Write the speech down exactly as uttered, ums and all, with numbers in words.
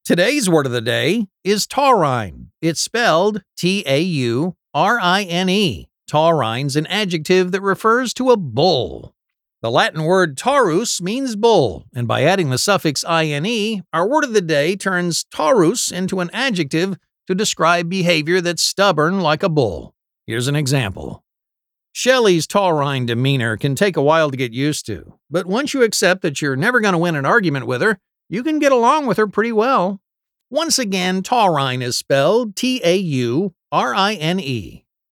Today's word of the day is taurine. It's spelled T A U R I N E. Taurine's an adjective that refers to a bull. The Latin word taurus means bull, and by adding the suffix ine, our word of the day turns taurus into an adjective to describe behavior that's stubborn like a bull. Here's an example. Shelley's taurine demeanor can take a while to get used to, but once you accept that you're never going to win an argument with her, you can get along with her pretty well. Once again, taurine is spelled T A U R I N E.